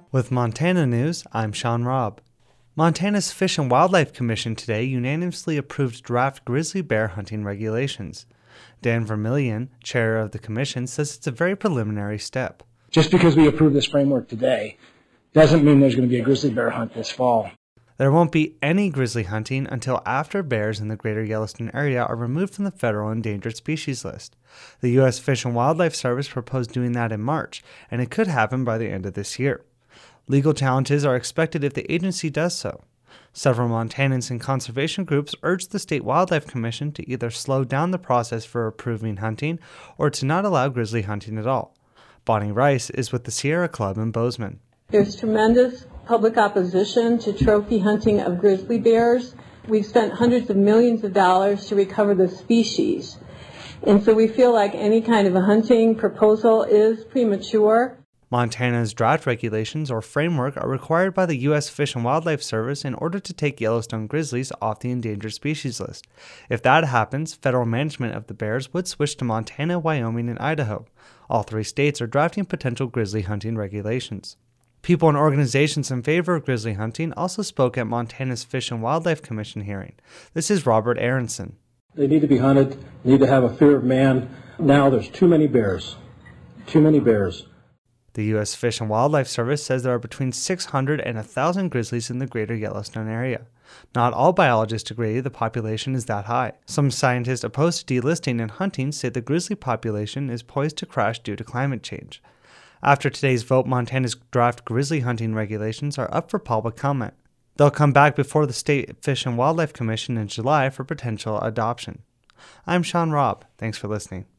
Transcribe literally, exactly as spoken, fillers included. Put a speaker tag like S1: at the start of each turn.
S1: With Montana News, I'm Sean Robb. Montana's Fish and Wildlife Commission today unanimously approved draft grizzly bear hunting regulations. Dan Vermillion, chair of the commission, says it's a very preliminary step.
S2: Just because we approve this framework today doesn't mean there's going to be a grizzly bear hunt this fall.
S1: There won't be any grizzly hunting until after bears in the greater Yellowstone area are removed from the federal endangered species list. The U S Fish and Wildlife Service proposed doing that in March, and it could happen by the end of this year. Legal challenges are expected if the agency does so. Several Montanans and conservation groups urged the State Wildlife Commission to either slow down the process for approving hunting or to not allow grizzly hunting at all. Bonnie Rice is with the Sierra Club in Bozeman.
S3: There's tremendous public opposition to trophy hunting of grizzly bears. We've spent hundreds of millions of dollars to recover the species. And so we feel like any kind of a hunting proposal is premature.
S1: Montana's draft regulations or framework are required by the U S Fish and Wildlife Service in order to take Yellowstone grizzlies off the endangered species list. If that happens, federal management of the bears would switch to Montana, Wyoming, and Idaho. All three states are drafting potential grizzly hunting regulations. People and organizations in favor of grizzly hunting also spoke at Montana's Fish and Wildlife Commission hearing. This is Robert Aronson.
S4: They need to be hunted, need to have a fear of man. Now there's too many bears, too many bears.
S1: The U S Fish and Wildlife Service says there are between six hundred and one thousand grizzlies in the greater Yellowstone area. Not all biologists agree the population is that high. Some scientists opposed to delisting and hunting say the grizzly population is poised to crash due to climate change. After today's vote, Montana's draft grizzly hunting regulations are up for public comment. They'll come back before the State Fish and Wildlife Commission in July for potential adoption. I'm Sean Robb. Thanks for listening.